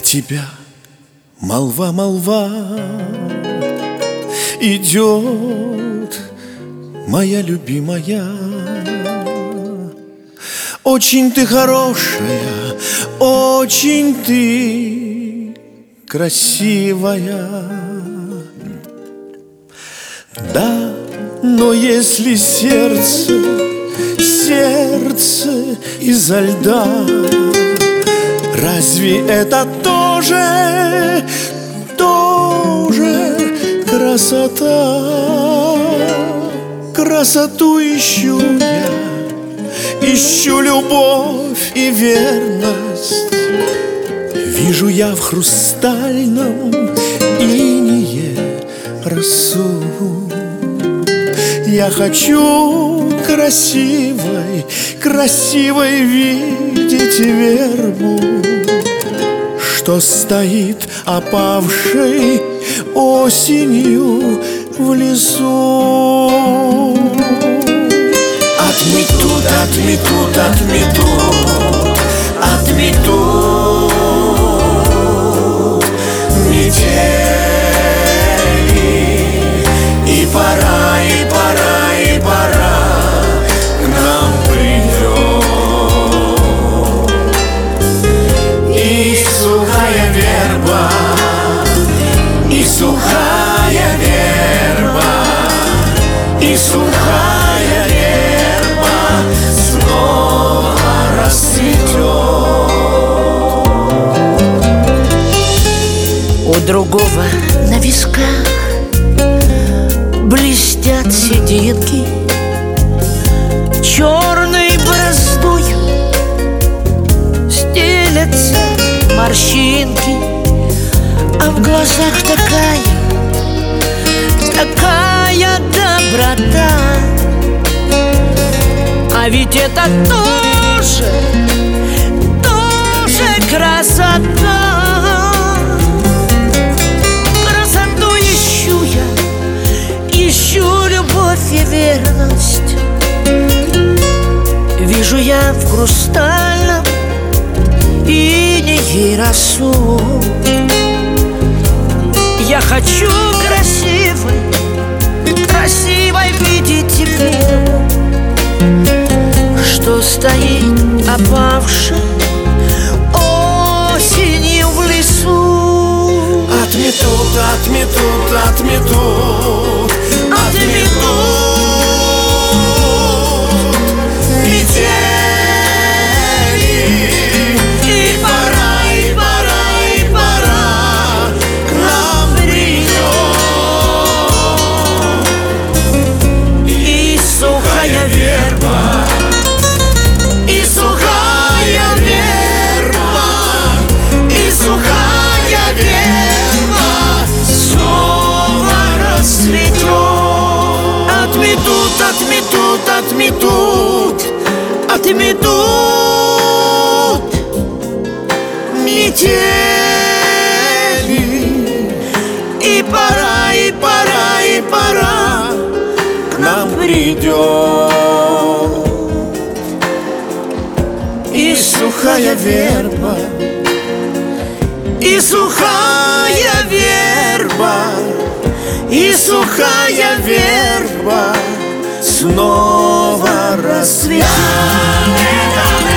тебя молва, молва, идет моя любимая. Очень ты хорошая, очень ты красивая. Да, но если сердце изо льда, разве это тоже красота? Красоту ищу я, ищу любовь и верность. Вижу я в хрустальном инее росу. Я хочу красивой, красивой видеть вербу, что стоит опавшей осенью в лесу. Отметут, отметут, отметут, отметут метели, и пора, и пора, и пора к нам придет. И сухая верба, и сухая верба, и сухая верба снова расцветет. У другого на висках блестят сединки, черной бороздою стелятся морщинки, а в глазах такая доброта. А ведь это тоже красота. Красоту ищу я, ищу любовь и верность. Вижу я в хрустальном инее росу. Я хочу красивой, красивой видеть тебя, что стоит опавшей осенью в лесу. Отметут, отметут, отметут, отметут метели, и пора, и пора, и пора к нам придет. И сухая верба, и сухая верба, и сухая верба снова расцветет. Отметут, отметут, отметут, отметут метели, и пора, и пора, и пора к нам придет. И сухая верба, и сухая верба, и сухая верба снова расцветет.